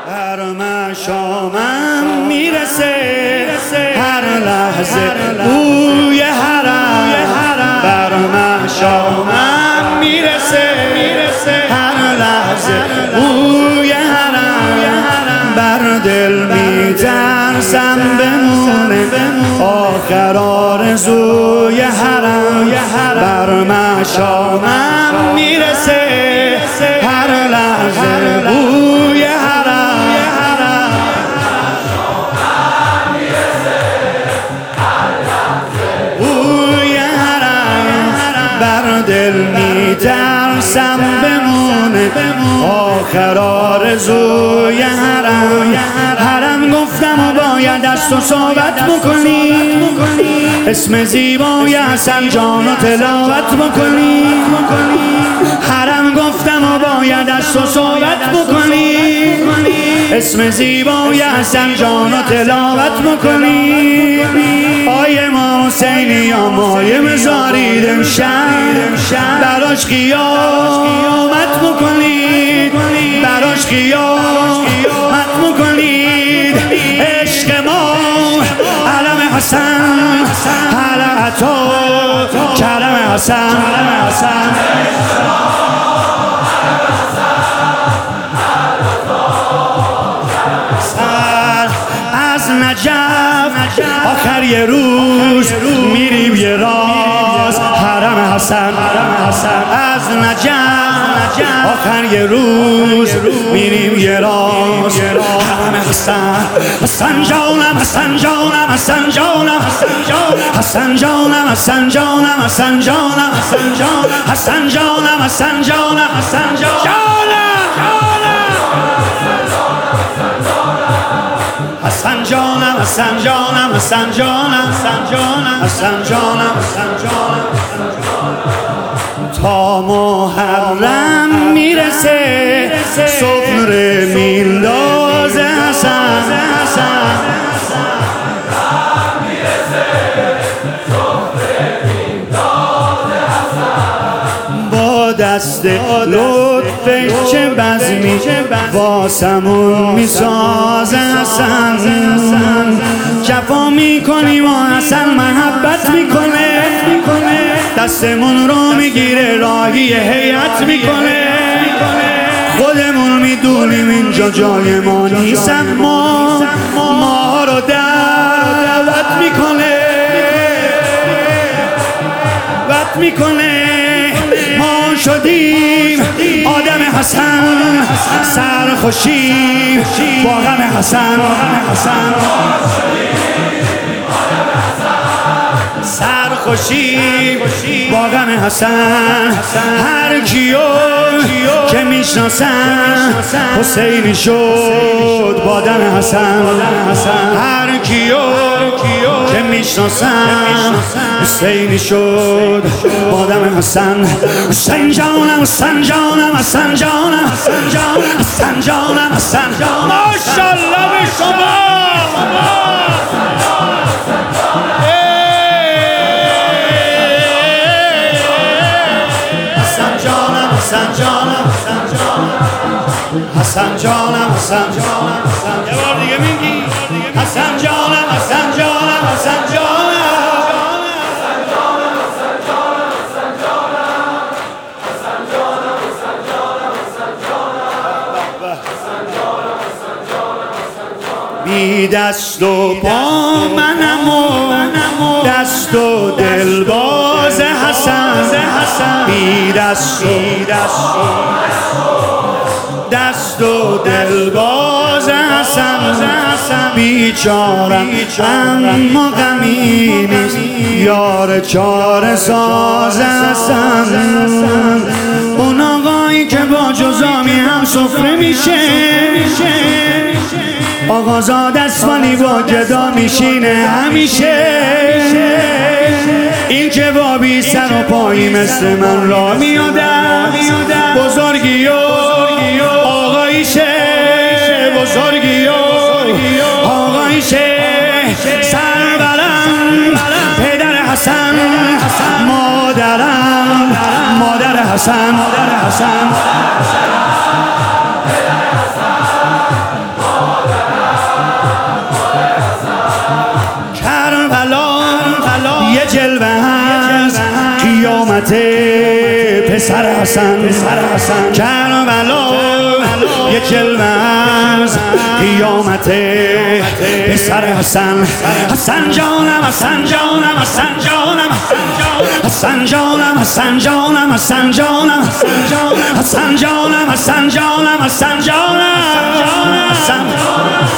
هر مشامم میرسه هر لحظه بوی حرم بر مشامم میرسه هر لحظه بوی حرم بر دل میترسم بمونه آخر آرزوی حرم بر مشامم میرسه هر لحظه بوی حرم بوی حرم بر دل میترسم بمونه آخر آرزوی حرم گفتم و باید از تو صحبت بکنی اسم زیبای حسن جان و تلاوت بکنی حرم گفتم و باید از تو صحبت بکنی اسم زیبای حسن جان و تلاوت بکنی آیه ما حسینی یا مایه مزارید امشب براش قیامت بکنید براش قیامت بکنید عشق ما علم حسن علم عطا کرم حسن از نجف آخر یه روز میریم یه راز حرم حسن از نجف آخر یه روز میریم یه راز حرم حسن جانم حسن جانم حسن جانم حسن جانم حسن جانم حسن جانم حسن جانم حسن جانم حسن جانم حسن جانم حسن جانم حسن جانم تا محرم میرسه صبح میندازه حسن با دست لطفش چه بزمی واسمون میسازه حسن جفا میکنیم و حسن محبت میکنه دستمون رو میگیره راهی هیئت میکنه خودمون میدونیم اینجا جای ما نیست ما رو دعوت میکنه ما شدیم آدم حسن سرخوشیم با غم حسن سرخوشیم با غم حسن هر کیو که میشناسن حسینی شد با دم حسن هر کیو که میشناسن حسینی شد با دم حسن حسین جانم حسن جانم حسن جانم حسن جانم حسن جانم ماشاءالله به شما حسن جانم حسن جانم یه بار دیگه میگی حسن جانم حسن جانم حسن جانم بی دست و پا منم و دست و دل باز حسن بی دست و دل باز حسن بیچارم اما غمی نیست یار چاره ساز حسن اون آقایی که با جزامی هم سفره میشه آقازاد است ولی با گدا میشینه همیشه این که با بی سر و پایی مثل من را میادم بزرگی و آقایشه بزرگی و آقایشه سرورم پدر حسن مادر حسن قیامت پسر حسن کربلا یک جلوه از قیامت پسر حسن حسن جانم حسن جانم حسن جانم حسن جانم حسن جانم حسن جانم حسن جانم حسن جانم حسن جانم